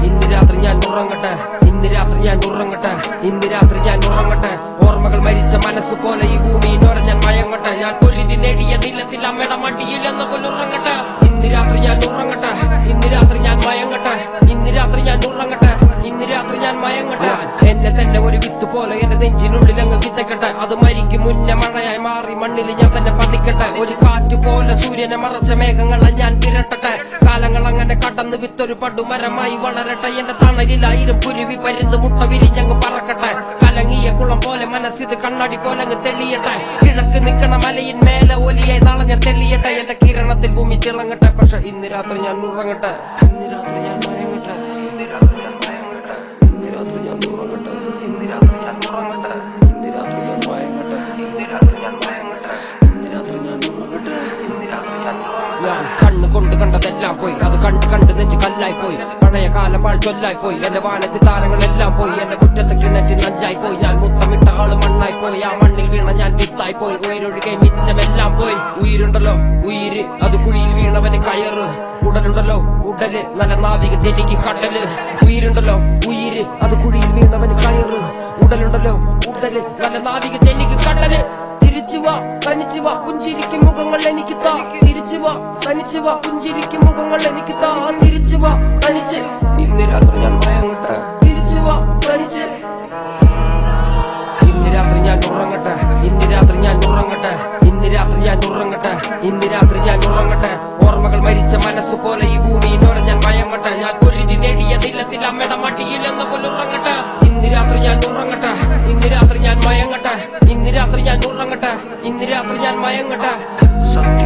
ഇന്ന് രാത്രി ഞാൻ ഉറങ്ങട്ടെ, ഇന്ന് രാത്രി ഞാൻ ഉറങ്ങട്ടെ, ഇന്ന് രാത്രി ഞാൻ ഉറങ്ങട്ടെ. ഓർമ്മകൾ മരിച്ച മനസ്സ് പോലെ ഈ ഭൂമിയിലൊര ഞാൻ മയങ്ങട്ടെ. ഞാൻ പൊരുതി നേടിയ നിലത്തിൽ അമ്മയുടെ മടിയിൽ എന്ന പോലെ ഉറങ്ങട്ടെ. ഇന്ന് രാത്രി ഞാൻ ഉറങ്ങട്ടെ, ഇന്ന് രാത്രി ഞാൻ മയങ്ങട്ടെ, ഇന്ന് രാത്രി ഞാൻ ഉറങ്ങട്ടെ, ഇന്ന് രാത്രി ഞാൻ മയങ്ങട്ടെ. എന്നെ തന്നെ ഒരു വിത്ത് പോലെ എന്റെ നെഞ്ചിനുള്ളിൽ അങ്ങ് വിതയ്ക്കട്ടെ. അത് മരിക്കും മുന്നേ മഴയായി മാറി മണ്ണിൽ ഞാൻ തന്നെ പതിക്കട്ടെ. ഒരു കാറ്റ് പോലെ സൂര്യനെ മറച്ച മേഘങ്ങളെ ഞാൻ തിരട്ടട്ടെ. കാലങ്ങൾ അങ്ങനെ കടന്ന് വിത്തൊരു പടുമരമായി വളരട്ടെ. എന്റെ തണലിൽ 1000 കുരുവി പരുന്ന് മുട്ട വിരിഞ്ഞങ്ങ് പറക്കട്ടെ. കലങ്ങിയ കുളം പോലെ മനസ്സിത് കണ്ണാടി പോലെ അങ്ങ് തെളിയട്ടെ. കിഴക്ക് നിൽക്കണ മലയിൻ മേലെ ഒലിയായി നാളെ തെളിയട്ടെ. എന്റെ കിരണത്തിൽ ഭൂമി തിളങ്ങട്ടെ. പക്ഷെ ഇന്ന് രാത്രി ഞാൻ ഉറങ്ങട്ടെ, ഇന്ന് രാത്രി ഞാൻ മയങ്ങട്ടെ, ഇന്ന് രാത്രി ഞാൻ മയങ്ങട്ടെ, ഇന്ന് രാത്രി ഞാൻ ഉറങ്ങട്ടെ, ഇന്ന് രാത്രി ഞാൻ ഉറങ്ങട്ടെ, ഇന്ന് രാത്രി ഞാൻ മയങ്ങട്ടെ, ഇന്ന് രാത്രി ഞാൻ മയങ്ങട്ടെ, ഇന്ന് രാത്രി ഞാൻ ഉറങ്ങട്ടെ, ഇന്ന് രാത്രി ഞാൻ ഉറങ്ങട്ടെ. ഞാൻ കണ്ണ് കൊണ്ട് കണ്ടതെല്ലാം പോയി, അത് കണ്ട് കണ്ട് നെഞ്ച് കല്ലായി പോയി. പഴയ കാലം പാഴ്ചൊല്ലായി പോയി. എന്റെ വാനത്തിൽ താരങ്ങളെല്ലാം പോയി. എന്റെ മുറ്റത്ത് കിണറ്റിൽ നഞ്ചായി പോയി. ഞാൻ മുത്തമിട്ട ആള് മണ്ണായി പോയി. ആ മണ്ണിൽ വീണ ഞാൻ വിത്തായി പോയി. ഉയരൊഴികെ മിച്ചമെല്ലാം പോയി. ഉயிருണ്ടല്ലോ ഉയിര്, അത് കുഴിയിൽ വീണവന് കയറ്. ഉടലുണ്ടല്ലോ ഉടല്, നല്ല നാവിക ജനിക്ക് കടല്. ഉயிருണ്ടല്ലോ ഉയിര്, അത് കുഴിയിൽ വീണവന് കയറ്. ഉടലുണ്ടല്ലോ ഉടല്, നല്ല നാവിക ജനിക്ക് കടല്. തിരിച്ചുവാ തനിച്ചുവാ പുഞ്ചിരിക്കും മുഖങ്ങൾ എനിക്ക് താ. തിരിച്ചുവാ തനിച്ചുവാ പുഞ്ചിരിക്കും മുഖങ്ങൾ എനിക്ക് താ. തിരിച്ചുവാ തനിച്ച്, ഇന്ന് രാത്രി ഞാൻ മയങ്ങട്ടെ. തിരിച്ചുവാ തനിച്ച്, ഇന്ന് രാത്രി ഞാൻ ഉറങ്ങട്ടെ, ഇന്ന് രാത്രി ഞാൻ ഉറങ്ങട്ടെ, ഇന്ന് രാത്രി ഞാൻ ഉറങ്ങട്ടെ, ഇന്ന് രാത്രി ഞാൻ ഉറങ്ങട്ടെ. ഓർമ്മകൾ മരിച്ച മനസ്സ് പോലെ ഈ ഭൂമിയിലൊര ഞാൻ മയങ്ങട്ടെ. ഞാൻ പൊരുതി നേടിയ നിലത്തിൽ അമ്മയുടെ മടിയിൽ എന്ന പോലെ ഉറങ്ങട്ടെ. ഇന്ന് രാത്രി ഞാൻ ഉറങ്ങട്ടെ, ഇന്ന് രാത്രി ഞാൻ മയങ്ങട്ടെ, ഇന്ന് രാത്രി ഞാൻ ഉറങ്ങട്ടെ, ഇന്ന് രാത്രി ഞാൻ മയങ്ങട്ടെ.